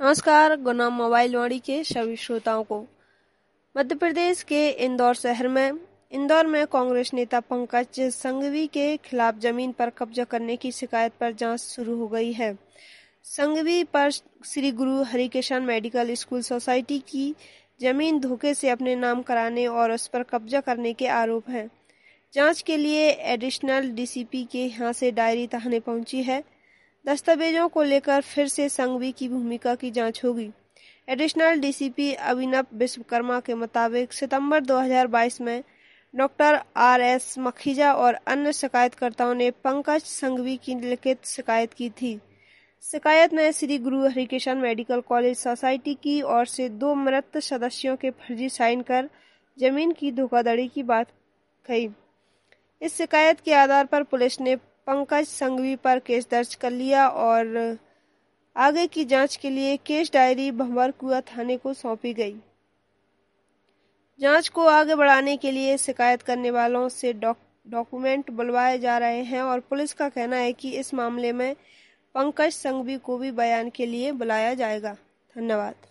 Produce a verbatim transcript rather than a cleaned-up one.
नमस्कार। गुनाम मोबाइल वाणी के सभी श्रोताओं को मध्य प्रदेश के इंदौर शहर में इंदौर में कांग्रेस नेता पंकज संघवी के खिलाफ जमीन पर कब्जा करने की शिकायत पर जांच शुरू हो गई है। संघवी पर श्री गुरु हरिकृष्ण मेडिकल स्कूल सोसाइटी की जमीन धोखे से अपने नाम कराने और उस पर कब्जा करने के आरोप हैं। जांच के लिए एडिशनल डीसीपी के यहाँ से डायरी थाने पहुंची है। दस्तावेजों को लेकर फिर से संघवी की भूमिका की जांच होगी। एडिशनल डीसीपी अभिनव विश्वकर्मा के मुताबिक सितंबर दो हज़ार बाईस में डॉक्टर आर एस मखीजा और अन्य शिकायतकर्ताओं ने पंकज संघवी की लिखित शिकायत की थी। शिकायत में श्री गुरु हरिकृष्ण मेडिकल कॉलेज सोसाइटी की ओर से दो मृत सदस्यों के फर्जी साइन कर जमीन की धोखाधड़ी की बात कही। इस शिकायत के आधार पर पुलिस ने पंकज संघवी पर केस दर्ज कर लिया और आगे की जांच के लिए केस डायरी भंवरकुआ थाने को सौंपी गई। जांच को आगे बढ़ाने के लिए शिकायत करने वालों से डॉक्यूमेंट बुलवाए जा रहे हैं और पुलिस का कहना है कि इस मामले में पंकज संघवी को भी बयान के लिए बुलाया जाएगा। धन्यवाद।